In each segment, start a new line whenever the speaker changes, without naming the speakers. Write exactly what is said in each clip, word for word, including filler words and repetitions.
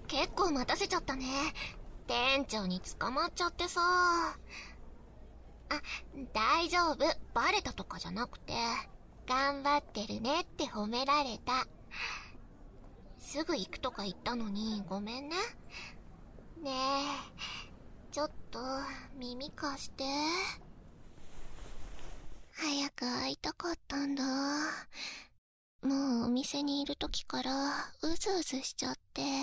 結構待たせちゃったね。店長に捕まっちゃってさ。あ、大丈夫。バレたとかじゃなくて、頑張ってるねって褒められた。すぐ行くとか言ったのにごめんね。ねえ、ちょっと耳貸して。早く会いたかったんだ。もうお店にいる時からうずうずしちゃって。はい。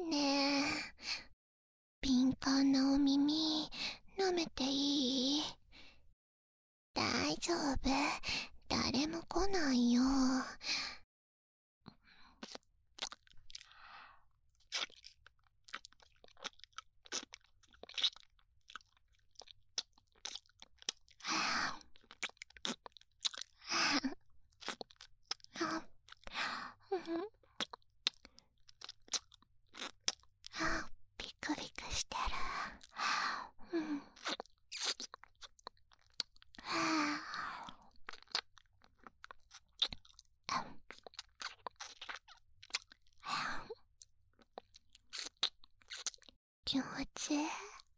ねえ、敏感なお耳舐めていい？大丈夫。誰も来ないよ。ビクビクしてる。うん。気持ちいい。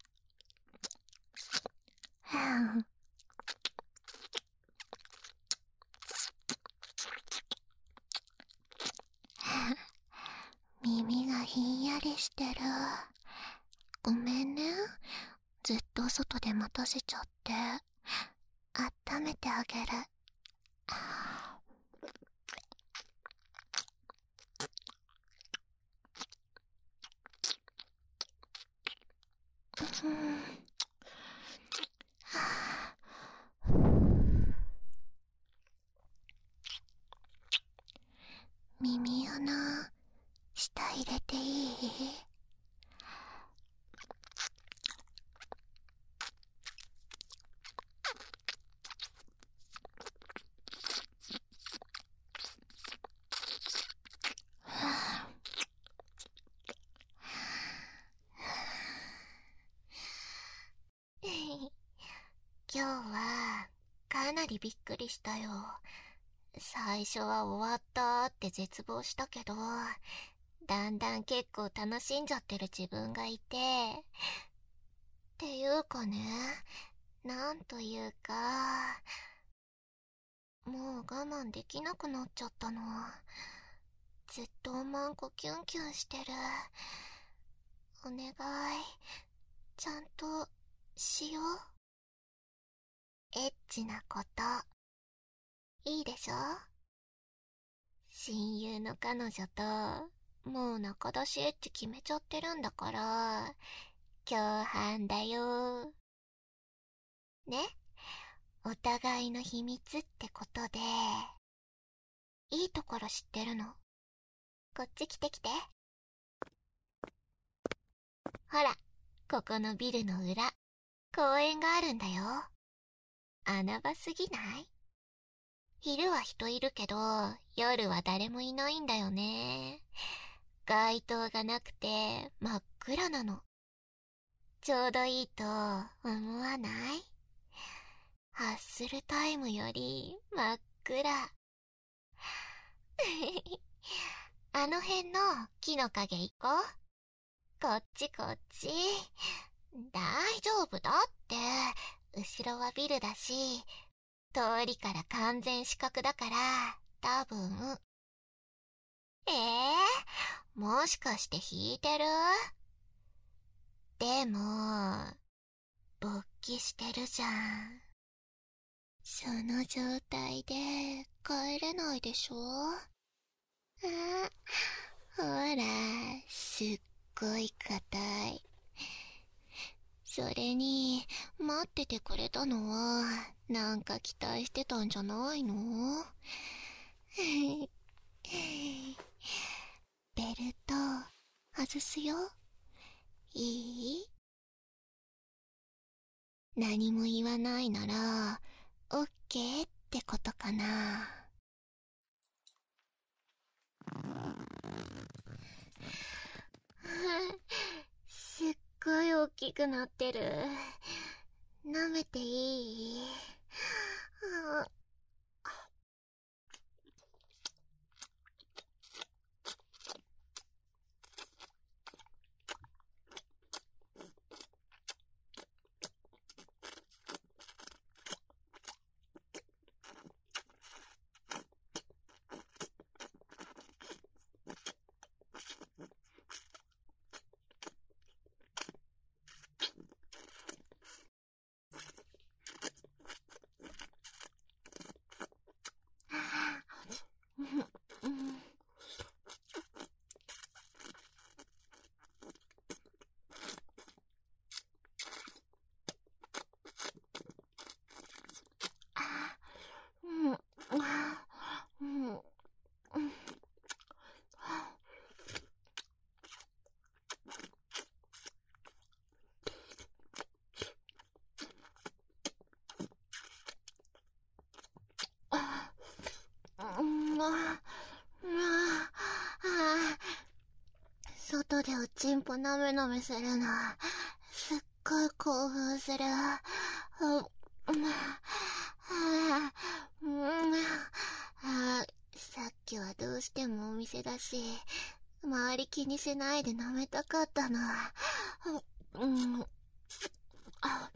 耳がひんやりしてる。ごめんね。ずっと外で待たせちゃって。温めてあげる。うん。耳穴、舌入れていい？今日はかなりびっくりしたよ。最初は終わったって絶望したけど、だんだん結構楽しんじゃってる自分がいて、っていうかね、なんというか、もう我慢できなくなっちゃったの。ずっとおまんこキュンキュンしてる。お願い、ちゃんとしよう。エッチなこと、いいでしょ？親友の彼女と、もう仲出しエッチ決めちゃってるんだから、共犯だよ。ね？お互いの秘密ってことで、いいところ知ってるの？こっち来て来て。ほら、ここのビルの裏、公園があるんだよ。穴場すぎない？昼は人いるけど、夜は誰もいないんだよね。街灯がなくて真っ暗なの。ちょうどいいと思わない？発するタイムより真っ暗。あの辺の木の陰行こう。こっちこっち。大丈夫だって。後ろはビルだし、通りから完全死角だから、多分。ええー、もしかして引いてる？でも、勃起してるじゃん。その状態で帰れないでしょ？あ、ほら、すっごい硬い。それに、待っててくれたのは、なんか期待してたんじゃないの？ベルト、外すよ。いい？何も言わないなら、オッケーってことかな。すっごい大きくなってる。舐めていい？ 外でおちんぽなめなめするの、すっごい興奮する。うんあさっきはどうしてもお店だし、周り気にしないで舐めたかったの。うんあ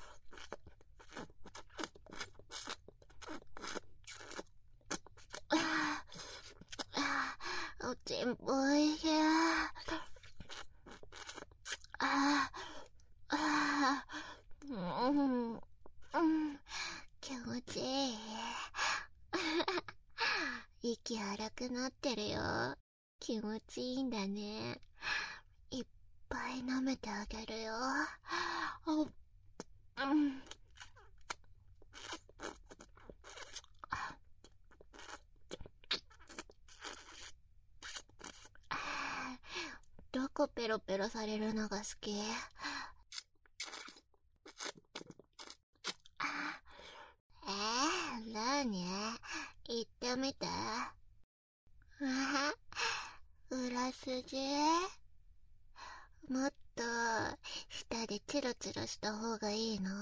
おちんぽおいしい。ああうんうん気持ちいい。息荒くなってるよ。気持ちいいんだね。いっぱい舐めてあげるよ。うんどこペロペロされるのが好き？えー、なに？言ってみて。裏筋？もっと舌でチロチロした方がいいの？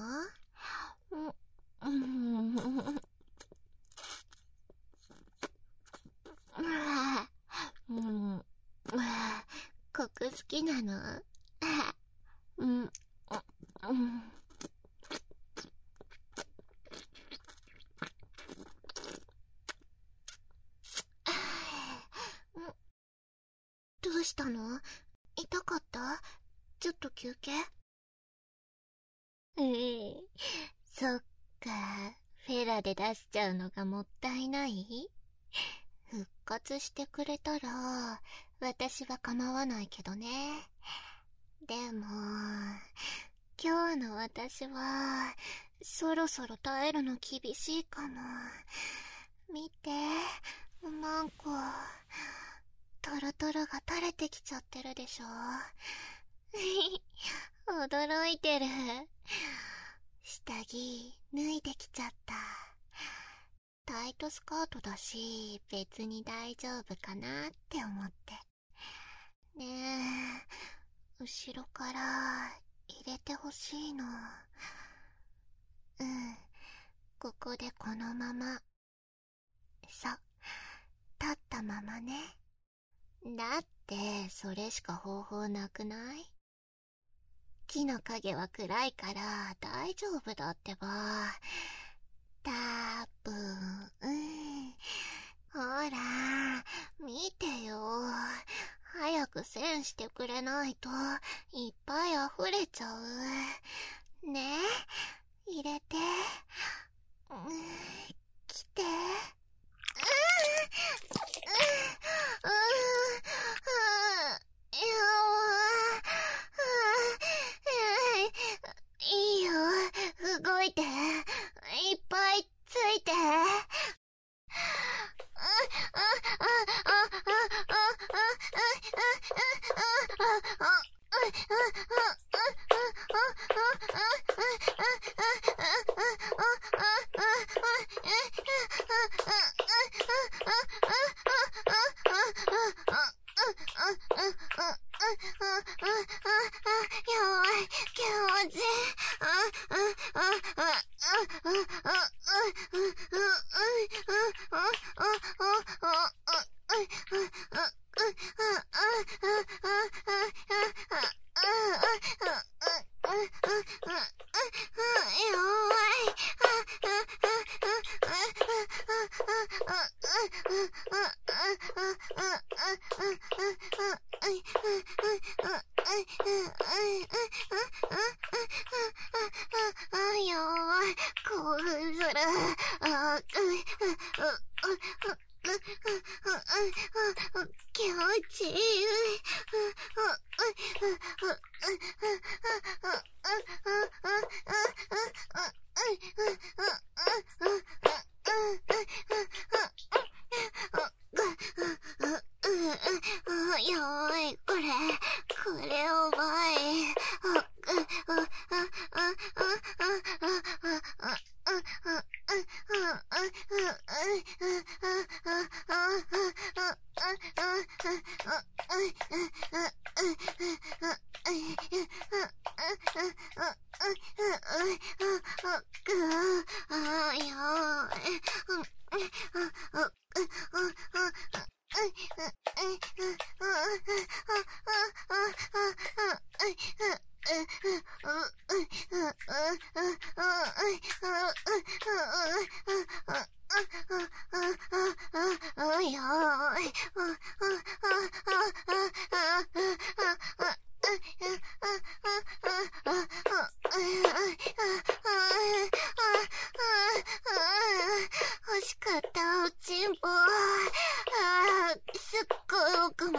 うんうんコク好きなの？うんうんどうしたの？痛かった？ちょっと休憩？ええそっか、フェラで出しちゃうのがもったいない？復活してくれたら私は構わないけどね。でも今日の私はそろそろ耐えるの厳しいかも。見て、なんかトロトロが垂れてきちゃってるでしょ。驚いてる。下着脱いできちゃった。タイトスカートだし別に大丈夫かなって思って。ねえ、後ろから入れてほしいの。うん、ここでこのまま。そう、立ったままね。だってそれしか方法なくない？木の影は暗いから大丈夫だってば。たぶん、うん、ほら見てよ。早く栓してくれないといっぱい溢れちゃう。ねえ、入れて。うん、来て。うん、うん、うん、いやいいよ、動いて。いっぱいついて。気持ちいい。やばい、これ、これおばい。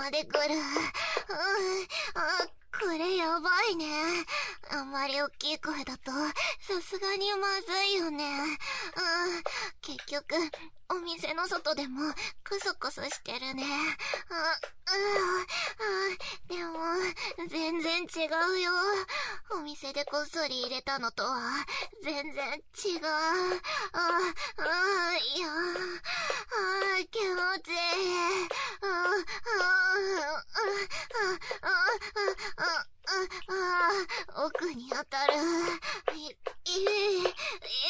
まで来る。うん、あ、これやばいね。あんまり大きい声だと、さすがにまずいよね。うん、結局、お店の外でも、クソクソしてるね。あ、うん、でも、全然違うよ。お店でこっそり入れたのとは、全然違う。あ、あ、いや、あ、気持ちいい。あ、あ、あ、あ、あ、あ、あ、奥に当たる。い、いい、いい。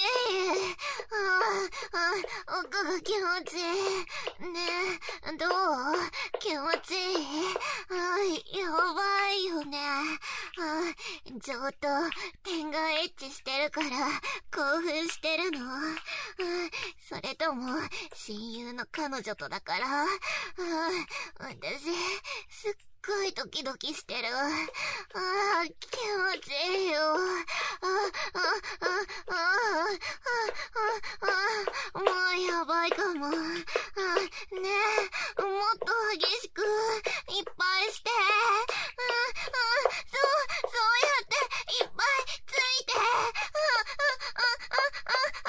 あ、奥が気持ちいい。ねえ、どう？気持ちいい？あ、やばいよね。あ、ちょっと、点がエッチしてるから、興奮してるの？それとも、親友の彼女とだから？私、すっごいドキドキしてる。ああ、気持ちいいよ。あ、あ、あ、あ、あ、あ、もうやばいかも。あ、ねえ、もっと激しく、いっぱいして。あ、あ、そう、そうやって、いっぱいついて。あ、あ、あ、あ、あ、あ、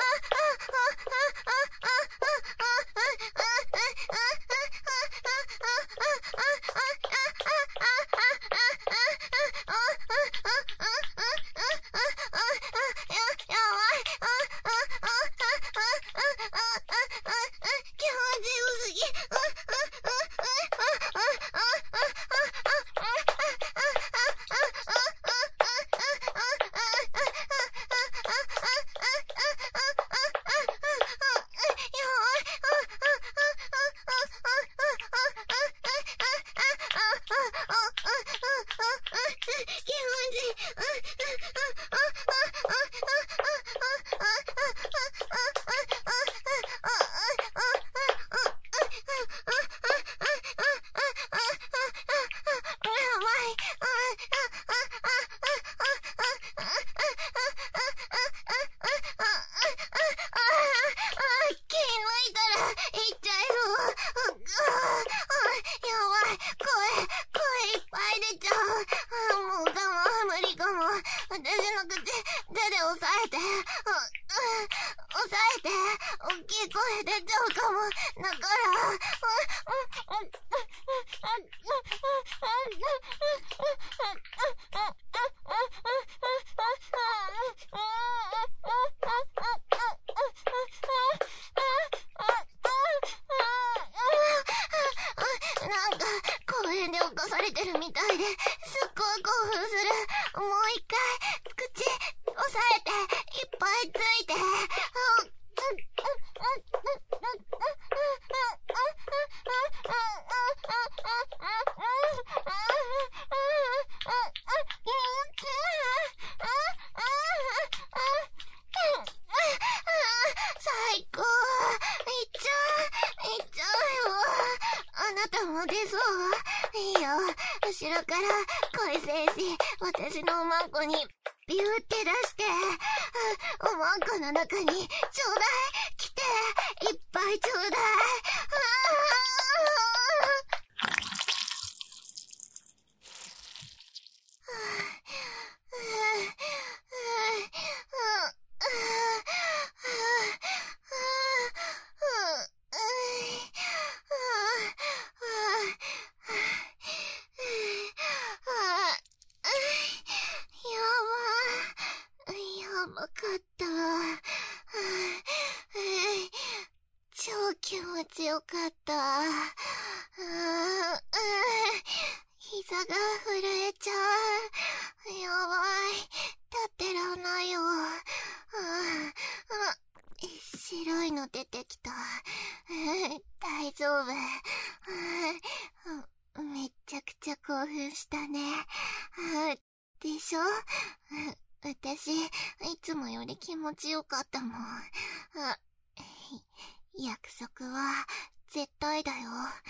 私、いつもより気持ちよかったもん。あ、約束は絶対だよ。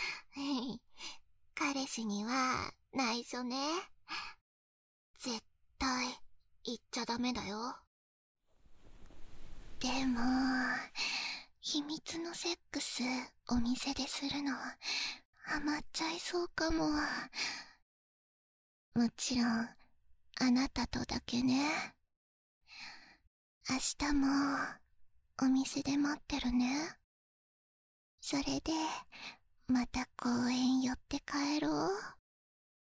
彼氏には内緒ね。絶対言っちゃダメだよ。でも、秘密のセックスお店でするのハマっちゃいそうかも。もちろん、あなたとだけね。明日も、お店で待ってるね。それで、また公園寄って